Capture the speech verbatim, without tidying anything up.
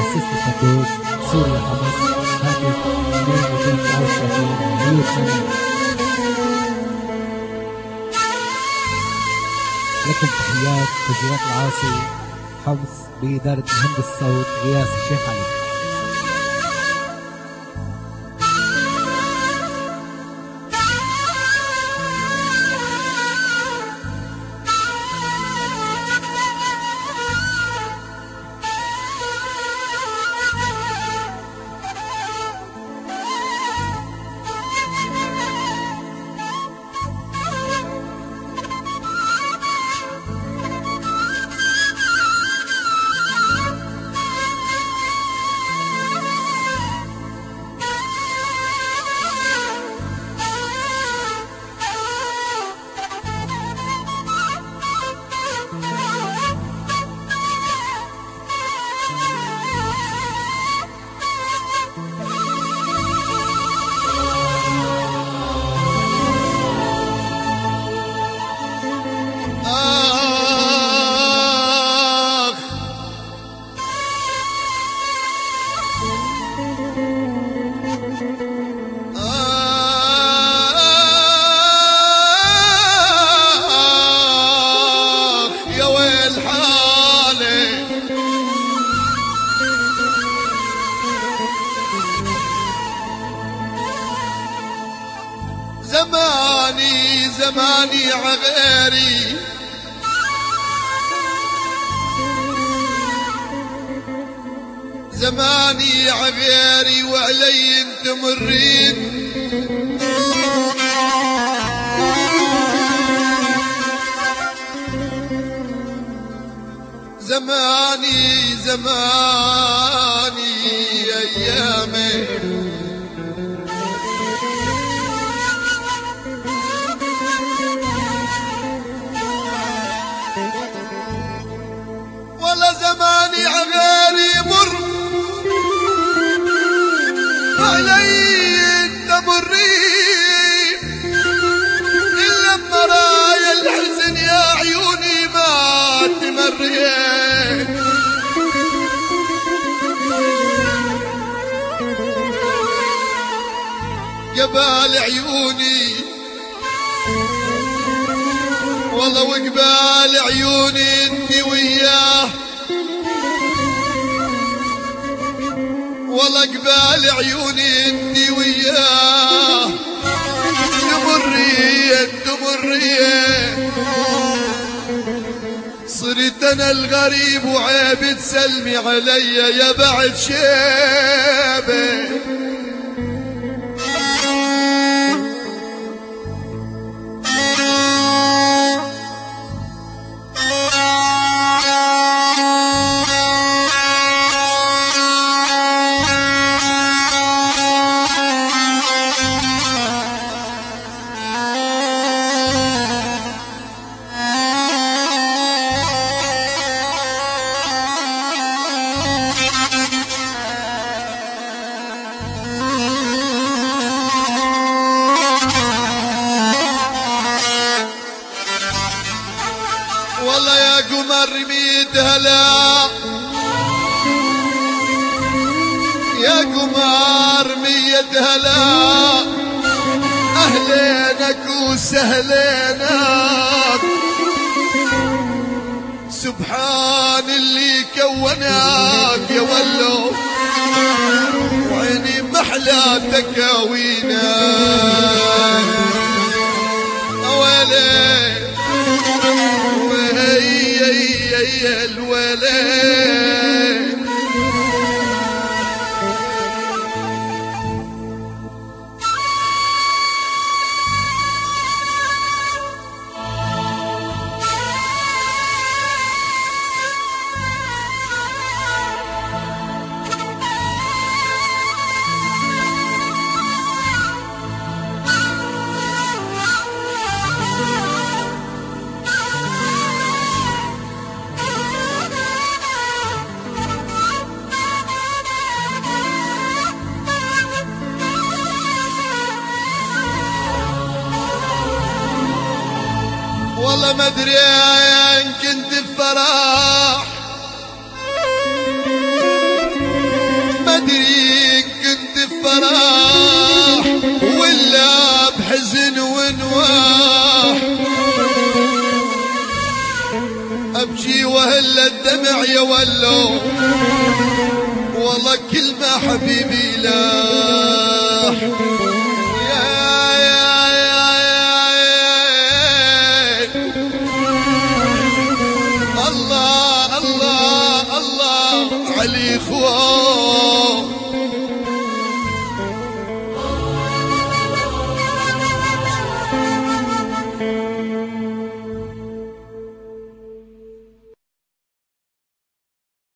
مؤسسة القدوس سوريا حمص، هاتف اثنين مئتين وتسعة وثلاثين مية وثمانين. لكم تحيات تسجيلات العاصي حمص بإدارة مهندس الصوت غياث الشيخ علي. زماني زماني عغيري زماني عغيري وعلي تمرين زماني زماني أيامي ولا زماني عغيري مر علي تمرين إلا مرايا الحزن يا عيوني ما تمرين قبال عيوني والله وقبال عيوني انت وياه والله قبال عيوني انت وياه تمرين تمرين صرت انا الغريب وعيب تسلمي علي يا بعد شيبه والله يا قمر رميت هلا يا قمر ميت هلا أهلينك وسهلينك سبحان اللي كونك يا ولو وعيني محلى تكاوينك أولي يا الولد والله ما ادري ان كنت بفرح نواح ابكي وهل الدمع يا ولو والله كل ما حبيبي لاح يا يا يا يا الله الله الله علي خوان